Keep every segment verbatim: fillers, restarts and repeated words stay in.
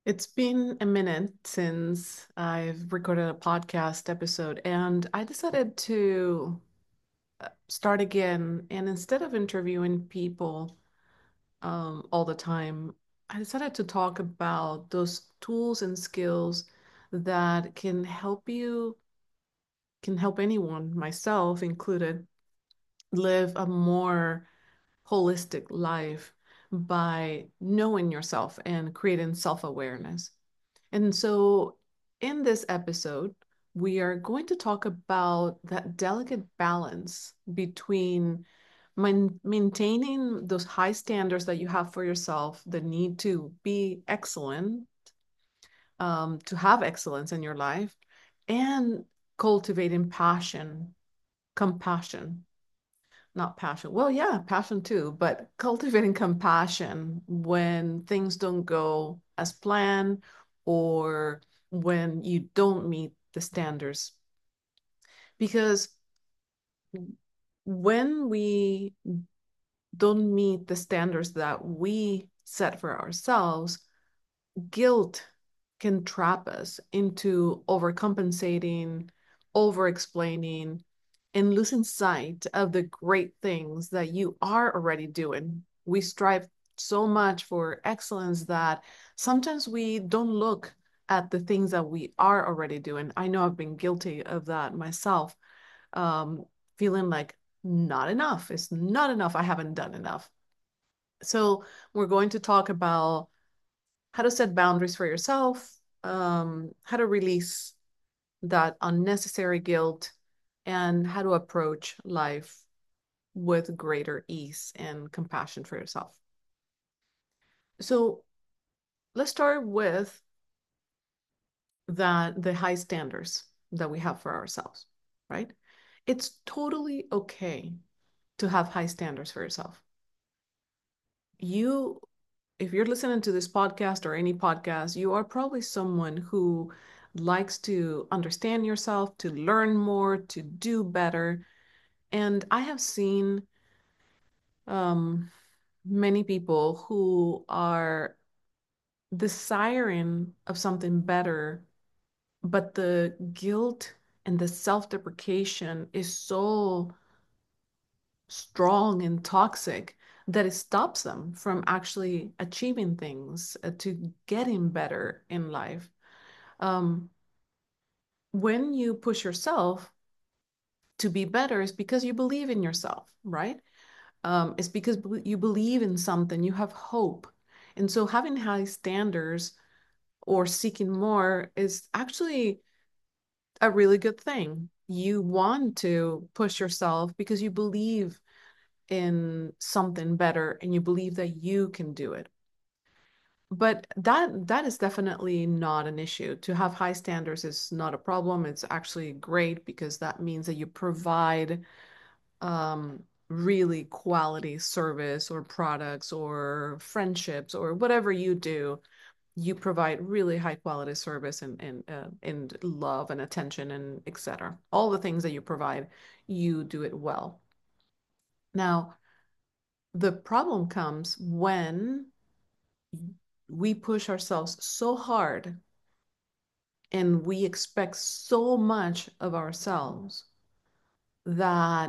It's been a minute since I've recorded a podcast episode, and I decided to uh, start again. And instead of interviewing people um, all the time, I decided to talk about those tools and skills that can help you, can help anyone, myself included, live a more holistic life by knowing yourself and creating self-awareness. And so, in this episode, we are going to talk about that delicate balance between main maintaining those high standards that you have for yourself, the need to be excellent, um, to have excellence in your life, and cultivating passion, compassion, not passion. Well, yeah, passion too, but cultivating compassion when things don't go as planned or when you don't meet the standards. Because when we don't meet the standards that we set for ourselves, guilt can trap us into overcompensating, over explaining, and losing sight of the great things that you are already doing. We strive so much for excellence that sometimes we don't look at the things that we are already doing. I know I've been guilty of that myself, um, feeling like not enough. It's not enough. I haven't done enough. So, we're going to talk about how to set boundaries for yourself, um, how to release that unnecessary guilt, and how to approach life with greater ease and compassion for yourself. So let's start with that the high standards that we have for ourselves, right? It's totally okay to have high standards for yourself. You, if you're listening to this podcast or any podcast, you are probably someone who likes to understand yourself, to learn more, to do better. And I have seen um, many people who are desiring of something better, but the guilt and the self-deprecation is so strong and toxic that it stops them from actually achieving things, uh, to getting better in life. Um, when you push yourself to be better, it's because you believe in yourself, right? Um, it's because you believe in something, you have hope. And so having high standards or seeking more is actually a really good thing. You want to push yourself because you believe in something better and you believe that you can do it. But that that is definitely not an issue. To have high standards is not a problem. It's actually great because that means that you provide um, really quality service or products or friendships or whatever you do. You provide really high quality service and and uh, and love and attention and et cetera. All the things that you provide, you do it well. Now, the problem comes when we push ourselves so hard and we expect so much of ourselves that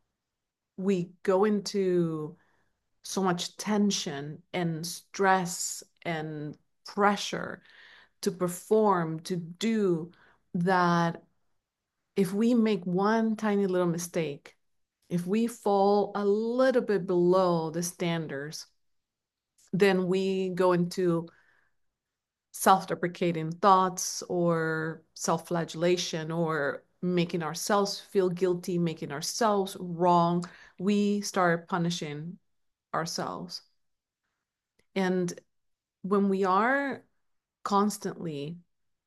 we go into so much tension and stress and pressure to perform, to do, that if we make one tiny little mistake, if we fall a little bit below the standards, then we go into self-deprecating thoughts or self-flagellation or making ourselves feel guilty, making ourselves wrong. We start punishing ourselves. And when we are constantly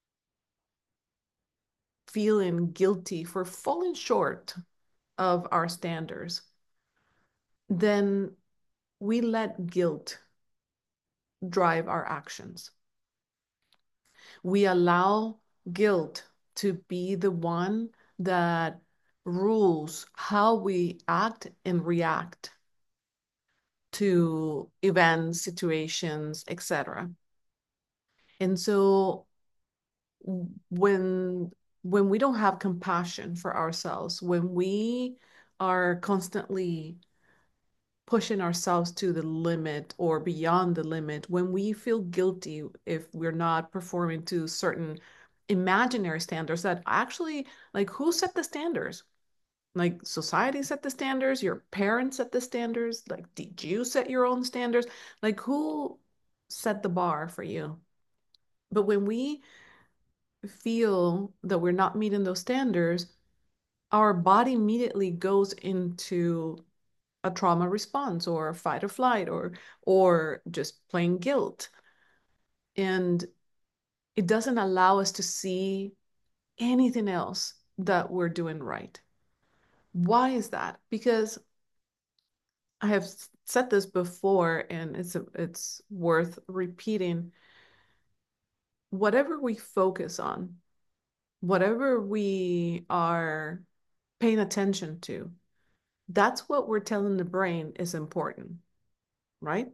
feeling guilty for falling short of our standards, then we let guilt drive our actions. We allow guilt to be the one that rules how we act and react to events, situations, et cetera. And so when when we don't have compassion for ourselves, when we are constantly pushing ourselves to the limit or beyond the limit, when we feel guilty if we're not performing to certain imaginary standards that actually, like, who set the standards? Like, society set the standards, your parents set the standards, like, did you set your own standards? Like, who set the bar for you? But when we feel that we're not meeting those standards, our body immediately goes into a trauma response or fight or flight or or just plain guilt. And it doesn't allow us to see anything else that we're doing right. Why is that? Because I have said this before and it's a, it's worth repeating. Whatever we focus on, whatever we are paying attention to, that's what we're telling the brain is important, right?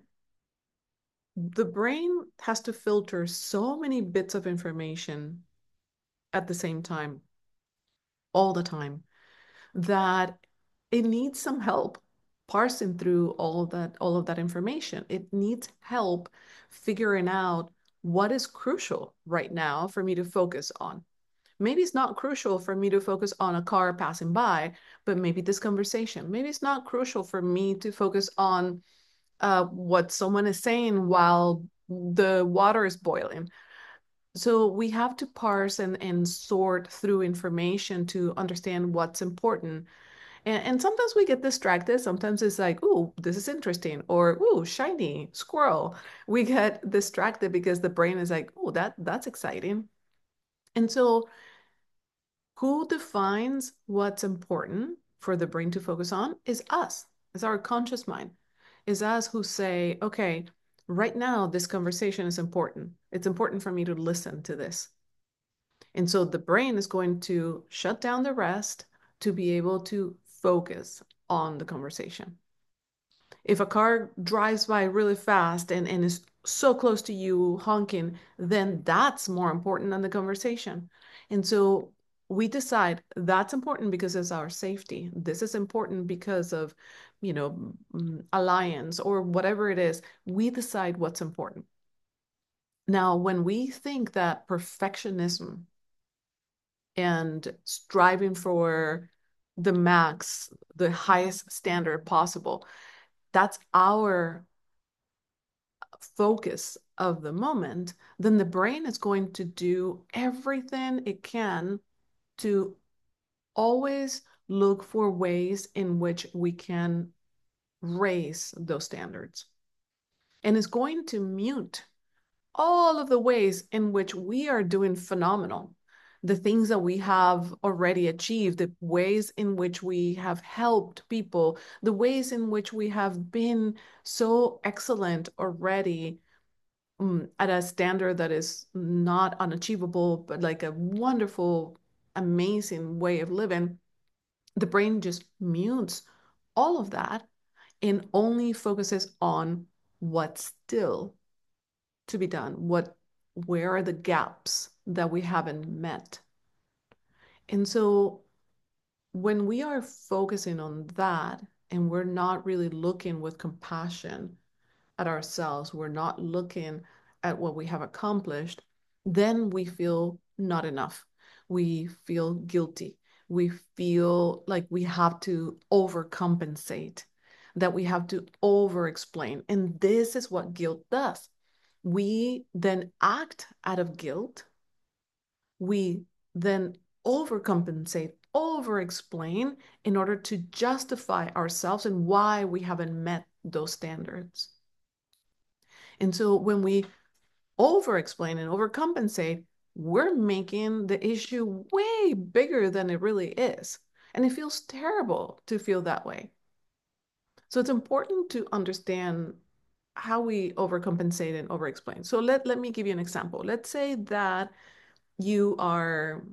The brain has to filter so many bits of information at the same time, all the time, that it needs some help parsing through all of that, all of that information. It needs help figuring out what is crucial right now for me to focus on. Maybe it's not crucial for me to focus on a car passing by, but maybe this conversation. Maybe it's not crucial for me to focus on uh, what someone is saying while the water is boiling. So we have to parse and, and sort through information to understand what's important. And, and sometimes we get distracted. Sometimes it's like, "Ooh, this is interesting," or "Ooh, shiny squirrel." We get distracted because the brain is like, "Oh, that that's exciting." And so who defines what's important for the brain to focus on is us, is our conscious mind, is us who say, okay, right now this conversation is important. It's important for me to listen to this. And so the brain is going to shut down the rest to be able to focus on the conversation. If a car drives by really fast and, and is so close to you honking, then that's more important than the conversation. And so we decide that's important because it's our safety. This is important because of, you know, mm, alliance or whatever it is. We decide what's important. Now, when we think that perfectionism and striving for the max, the highest standard possible, that's our focus of the moment, then the brain is going to do everything it can to always look for ways in which we can raise those standards. And is going to mute all of the ways in which we are doing phenomenal, the things that we have already achieved, the ways in which we have helped people, the ways in which we have been so excellent already, um, at a standard that is not unachievable, but like a wonderful, amazing way of living. The brain just mutes all of that and only focuses on what's still to be done. What, where are the gaps that we haven't met? And so when we are focusing on that and we're not really looking with compassion at ourselves, we're not looking at what we have accomplished, then we feel not enough. We feel guilty. We feel like we have to overcompensate, that we have to over explain. And this is what guilt does. We then act out of guilt. We then overcompensate, over explain in order to justify ourselves and why we haven't met those standards. And so when we over explain and overcompensate, we're making the issue way bigger than it really is. And it feels terrible to feel that way. So it's important to understand how we overcompensate and overexplain. So let, let me give you an example. Let's say that you are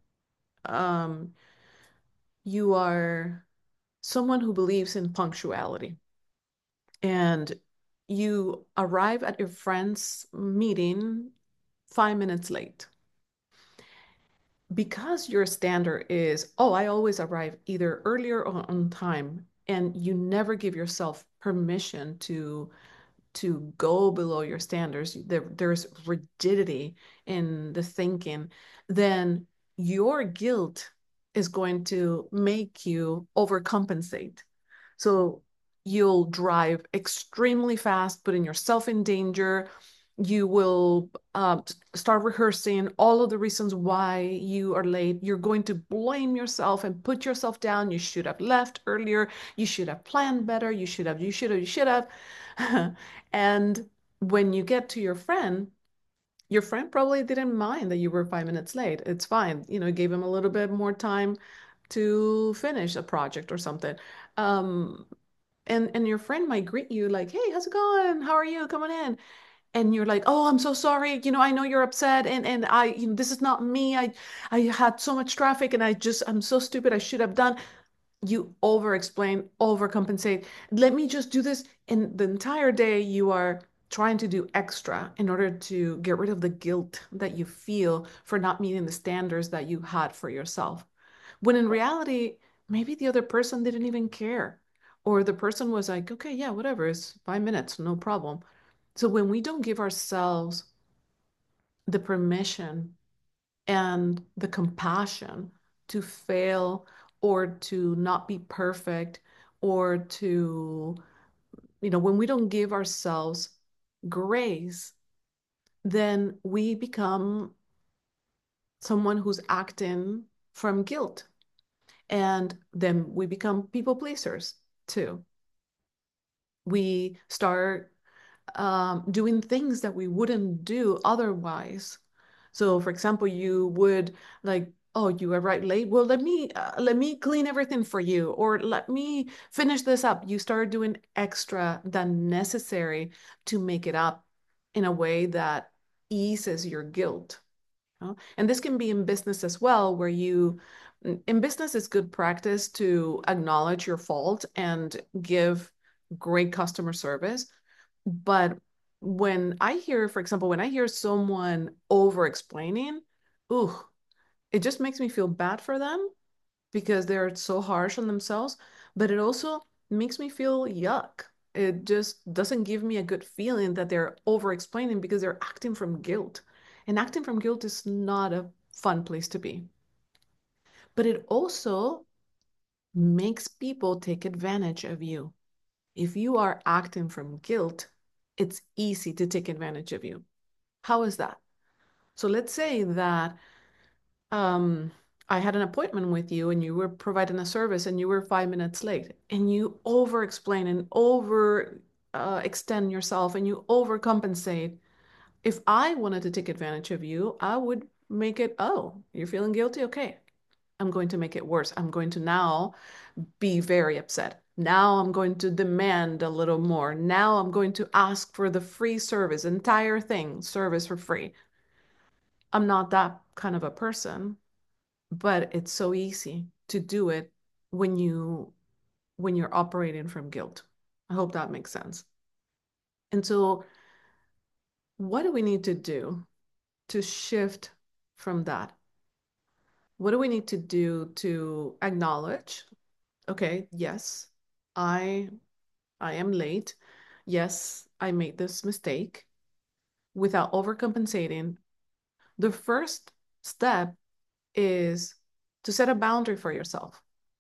um, you are someone who believes in punctuality and you arrive at your friend's meeting five minutes late. Because your standard is, oh, I always arrive either earlier or on time, and you never give yourself permission to to go below your standards, there, there's rigidity in the thinking, then your guilt is going to make you overcompensate. So you'll drive extremely fast, putting yourself in danger. You will uh, start rehearsing all of the reasons why you are late. You're going to blame yourself and put yourself down. You should have left earlier. You should have planned better. You should have, you should have, you should have. And when you get to your friend, your friend probably didn't mind that you were five minutes late. It's fine. You know, it gave him a little bit more time to finish a project or something. Um, and and your friend might greet you like, "Hey, how's it going? How are you? Coming in?" And you're like, "Oh, I'm so sorry. You know, I know you're upset, and and I, you know, this is not me. I I had so much traffic, and I just I'm so stupid. I should have done." You over explain, overcompensate. Let me just do this. And the entire day you are trying to do extra in order to get rid of the guilt that you feel for not meeting the standards that you had for yourself. When in reality, maybe the other person didn't even care. Or the person was like, okay, yeah, whatever, it's five minutes, no problem. So when we don't give ourselves the permission and the compassion to fail or to not be perfect or to, you know, when we don't give ourselves grace, then we become someone who's acting from guilt. And then we become people pleasers too. We start um, doing things that we wouldn't do otherwise. So, for example, you would like, oh, you arrived late. Well, let me uh, let me clean everything for you, or let me finish this up. You start doing extra than necessary to make it up in a way that eases your guilt. You know? And this can be in business as well, where you in business it's good practice to acknowledge your fault and give great customer service. But when I hear, for example, when I hear someone over explaining, ooh, it just makes me feel bad for them because they're so harsh on themselves. But it also makes me feel yuck. It just doesn't give me a good feeling that they're over explaining because they're acting from guilt. And acting from guilt is not a fun place to be. But it also makes people take advantage of you. If you are acting from guilt, it's easy to take advantage of you. How is that? So let's say that um, I had an appointment with you and you were providing a service and you were five minutes late and you over explain and over uh, extend yourself and you overcompensate. If I wanted to take advantage of you, I would make it, oh, you're feeling guilty? Okay. I'm going to make it worse. I'm going to now be very upset. Now I'm going to demand a little more. Now I'm going to ask for the free service, entire thing, service for free. I'm not that kind of a person, but it's so easy to do it when you when you're operating from guilt. I hope that makes sense. And so what do we need to do to shift from that? What do we need to do to acknowledge, okay, yes, I I am late. Yes, I made this mistake without overcompensating. The first step is to set a boundary for yourself.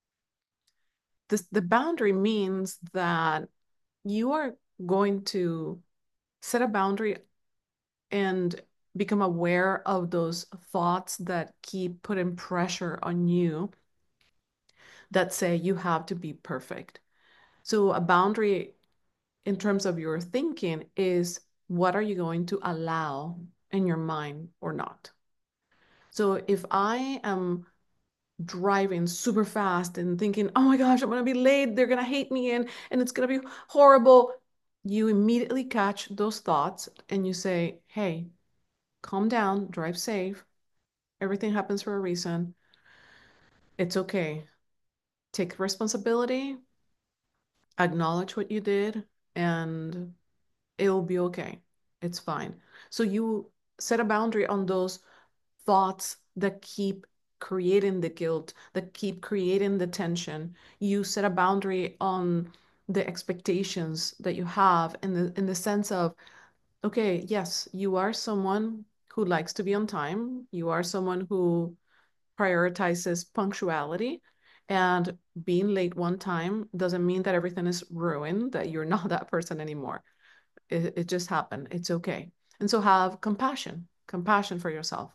This, the boundary means that you are going to set a boundary and become aware of those thoughts that keep putting pressure on you that say you have to be perfect. So, a boundary in terms of your thinking is what are you going to allow in your mind or not? So if I am driving super fast and thinking, oh my gosh, I'm going to be late, they're going to hate me and and it's going to be horrible, you immediately catch those thoughts and you say, hey, calm down, drive safe. Everything happens for a reason. It's okay. Take responsibility, acknowledge what you did, and it'll be okay. It's fine. So you set a boundary on those thoughts that keep creating the guilt, that keep creating the tension. You set a boundary on the expectations that you have in the in the sense of, okay, yes, you are someone who likes to be on time. You are someone who prioritizes punctuality. And being late one time doesn't mean that everything is ruined, that you're not that person anymore. It, it just happened. It's okay. And so have compassion, compassion for yourself.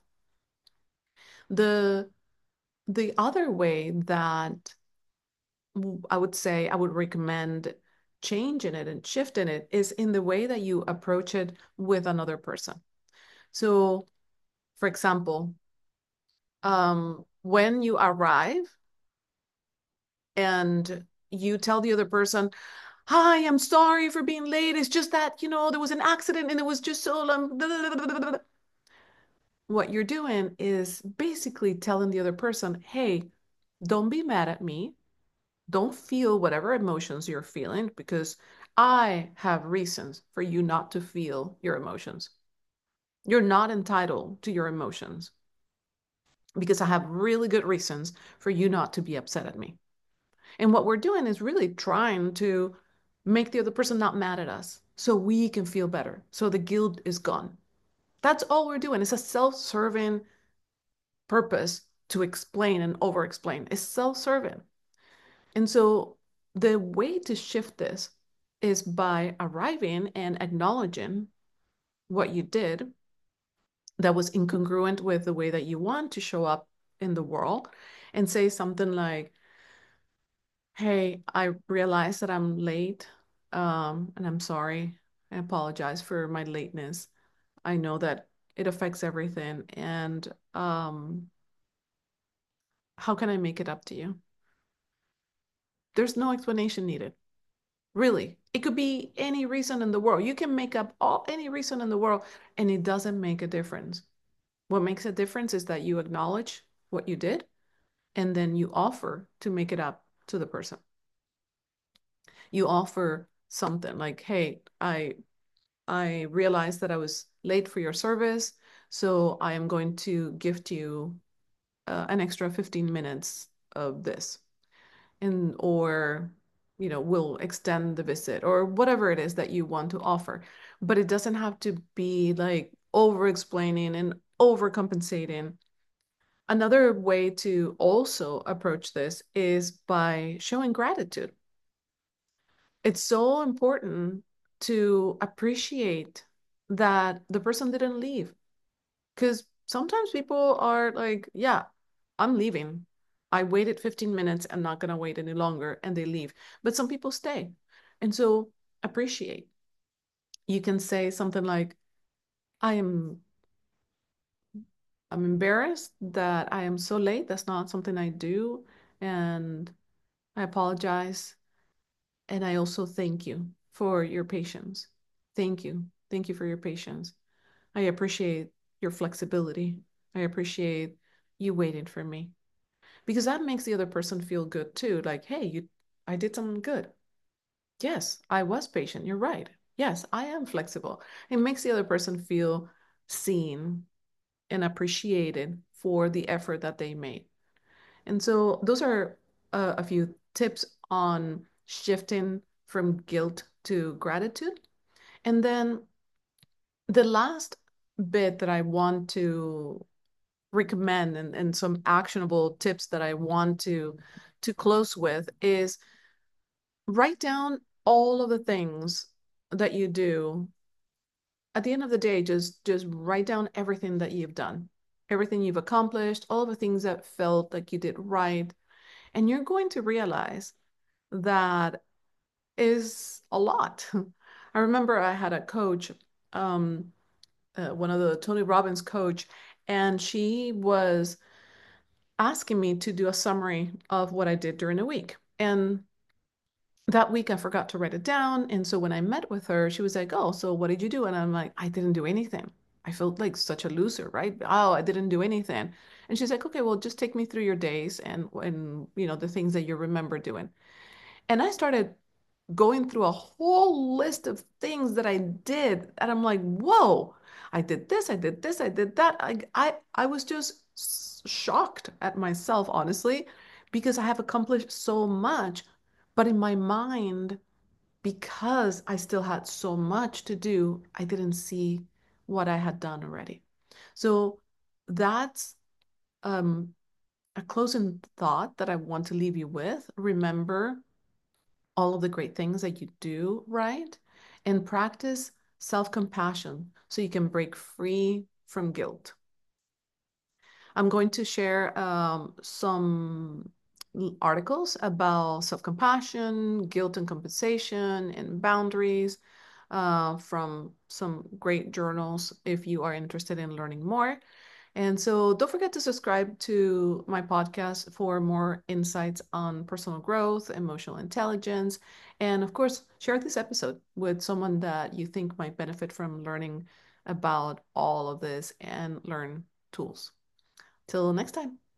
The the other way that I would say I would recommend changing it and shifting it is in the way that you approach it with another person. So, for example, um, when you arrive and you tell the other person, "Hi, I'm sorry for being late. It's just that, you know, there was an accident and it was just so um, blah, blah, blah, blah, blah." What you're doing is basically telling the other person, "Hey, don't be mad at me. Don't feel whatever emotions you're feeling because I have reasons for you not to feel your emotions. You're not entitled to your emotions because I have really good reasons for you not to be upset at me." And what we're doing is really trying to make the other person not mad at us so we can feel better. So the guilt is gone. That's all we're doing. It's a self-serving purpose to explain and over-explain. It's self-serving. And so the way to shift this is by arriving and acknowledging what you did that was incongruent with the way that you want to show up in the world and say something like, "Hey, I realize that I'm late, um, and I'm sorry. I apologize for my lateness. I know that it affects everything, and um, how can I make it up to you?" There's no explanation needed. Really. It could be any reason in the world. You can make up all any reason in the world, and it doesn't make a difference. What makes a difference is that you acknowledge what you did, and then you offer to make it up to the person. You offer something like, "Hey, I I realized that I was late for your service, so I am going to gift you uh, an extra fifteen minutes of this." And or you know, we'll extend the visit or whatever it is that you want to offer. But it doesn't have to be like over explaining and overcompensating. Another way to also approach this is by showing gratitude. It's so important to appreciate that the person didn't leave. Because sometimes people are like, "Yeah, I'm leaving. I waited fifteen minutes. I'm not going to wait any longer." And they leave. But some people stay. And so appreciate. You can say something like, I am I'm embarrassed that I am so late. That's not something I do. And I apologize. And I also thank you for your patience. Thank you. Thank you for your patience. I appreciate your flexibility. I appreciate you waiting for me because that makes the other person feel good too. Like, "Hey, you, I did something good. Yes, I was patient. You're right. Yes, I am flexible." It makes the other person feel seen and appreciated for the effort that they made. And so those are uh, a few tips on shifting from guilt to gratitude. And then the last bit that I want to recommend and, and some actionable tips that I want to to close with is write down all of the things that you do. At the end of the day, just just write down everything that you've done, everything you've accomplished, all the things that felt like you did right. And you're going to realize that is a lot. I remember I had a coach, um, uh, one of the Tony Robbins coach, and she was asking me to do a summary of what I did during the week. And that week I forgot to write it down. And so when I met with her, she was like, "Oh, so what did you do?" And I'm like, "I didn't do anything." I felt like such a loser, right? "Oh, I didn't do anything." And she's like, "Okay, well, just take me through your days and and you know the things that you remember doing." And I started going through a whole list of things that I did. And I'm like, whoa, I did this, I did this, I did that. I I I was just shocked at myself, honestly, because I have accomplished so much, but in my mind, because I still had so much to do, I didn't see what I had done already. So that's um, a closing thought that I want to leave you with. Remember all of the great things that you do right and practice self-compassion so you can break free from guilt. I'm going to share um, some articles about self-compassion, guilt and compensation, and boundaries uh, from some great journals if you are interested in learning more. And so don't forget to subscribe to my podcast for more insights on personal growth, emotional intelligence, and of course, share this episode with someone that you think might benefit from learning about all of this and learn tools. Till next time.